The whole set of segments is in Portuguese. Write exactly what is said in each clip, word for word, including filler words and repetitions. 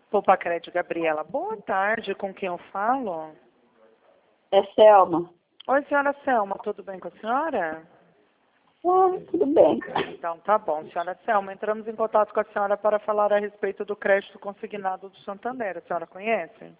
Poupa-Crédito, Gabriela. Boa tarde, com quem eu falo? É Selma. Oi, senhora Selma, tudo bem com a senhora? Ah, tudo bem. Então, tá bom. Senhora Selma, entramos em contato com a senhora para falar a respeito do crédito consignado do Santander. A senhora conhece?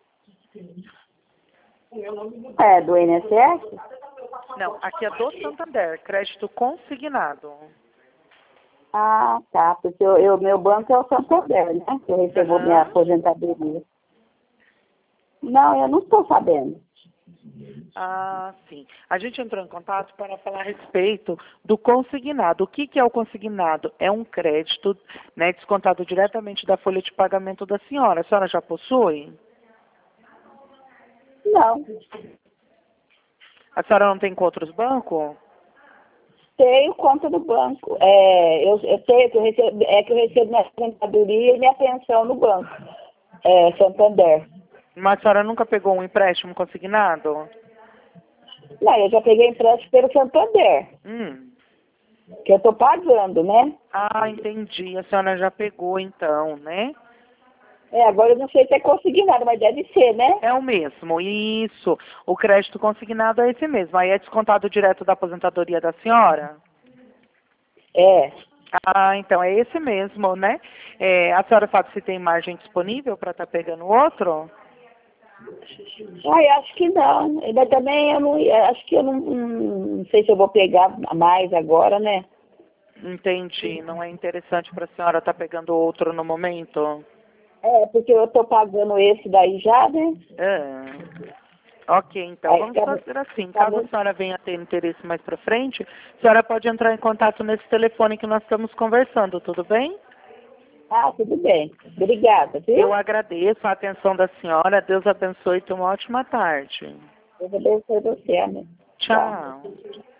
É, do I N S S? Não, aqui é do Santander, crédito consignado. Ah, tá. Porque o eu, meu banco é o Santander, né? Que eu recebo minha Aham. aposentadoria. Não, eu não estou sabendo. Ah, sim. A gente entrou em contato para falar a respeito do consignado. O que, que é o consignado? É um crédito, né, descontado diretamente da folha de pagamento da senhora. A senhora já possui? Não. A senhora não tem com outros bancos? Tenho conta no banco. É, eu, eu tenho, que eu recebo, é que eu recebo minha aposentadoria e minha pensão no banco. É, Santander. Mas a senhora nunca pegou um empréstimo consignado? Não, eu já peguei empréstimo pelo Santander, Hum. que eu estou pagando, né? Ah, entendi. A senhora já pegou então, né? É, agora eu não sei se é consignado, mas deve ser, né? É o mesmo, isso. O crédito consignado é esse mesmo. Aí é descontado direto da aposentadoria da senhora? É. Ah, então é esse mesmo, né? É, a senhora sabe se tem margem disponível para estar pegando outro? Ai, acho que não. Ainda também eu não, acho que eu não, não sei se eu vou pegar mais agora, né? Entendi. Não é interessante para a senhora estar pegando outro no momento? É, porque eu tô pagando esse daí já, né? Ah. Ok, então Aí vamos fica, fazer assim. fica Caso a muito... senhora venha ter interesse mais para frente, a senhora pode entrar em contato nesse telefone que nós estamos conversando, tudo bem? Ah, tudo bem. Obrigada, Eu viu? agradeço a atenção da senhora. Deus abençoe e tenha uma ótima tarde. Deus abençoe você, amém. Tchau. Tchau.